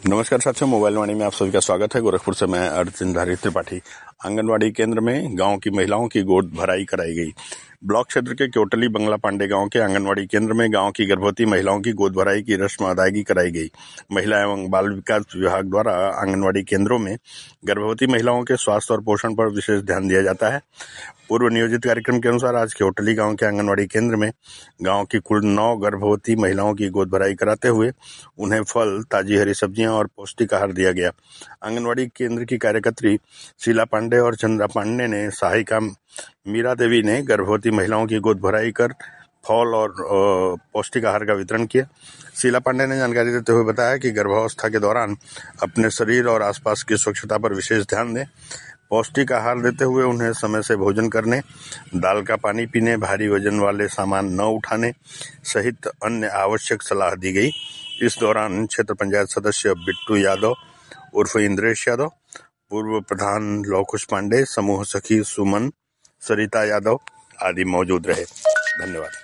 नमस्कार साथियों, मोबाइल वाणी में आप सभी का स्वागत है। गोरखपुर से मैं अर्जुनधारी त्रिपाठी। आंगनवाड़ी केंद्र में गांव की महिलाओं की गोद भराई कराई गई। ब्लॉक क्षेत्र के क्योटली बंगला पांडे गांव के आंगनवाड़ी केंद्र में गांव की गर्भवती महिलाओं की गोद भराई की रस्म अदायगी कराई गई। महिला एवं बाल विकास विभाग द्वारा आंगनवाड़ी केंद्रों में गर्भवती महिलाओं के स्वास्थ्य और पोषण पर विशेष ध्यान दिया जाता है। पूर्व नियोजित कार्यक्रम के अनुसार आज क्योटली गांव के आंगनवाड़ी केंद्र में गांव की कुल 9 गर्भवती महिलाओं की गोद भराई कराते हुए उन्हें फल, ताजी हरी सब्जियां और पौष्टिक आहार दिया गया। आंगनवाड़ी केंद्र की कार्यकर्त्री शीला पांडे और चंद्रा पांडे ने सहायिका मीरा देवी ने गर्भवती महिलाओं की गोद भराई कर फल और पौष्टिक आहार का वितरण किया। शीला पांडे ने जानकारी देते हुए बताया कि गर्भावस्था के दौरान अपने शरीर और आसपास की स्वच्छता पर विशेष ध्यान दें। पौष्टिक आहार देते हुए उन्हें समय से भोजन करने, दाल का पानी पीने, भारी वजन वाले सामान न उठाने सहित अन्य आवश्यक सलाह दी गई। इस दौरान क्षेत्र पंचायत सदस्य बिट्टू यादव उर्फ इंद्रेश यादव, पूर्व प्रधान लौकुश पांडे, समूह सखी सुमन, सरिता यादव आदि मौजूद रहे। धन्यवाद।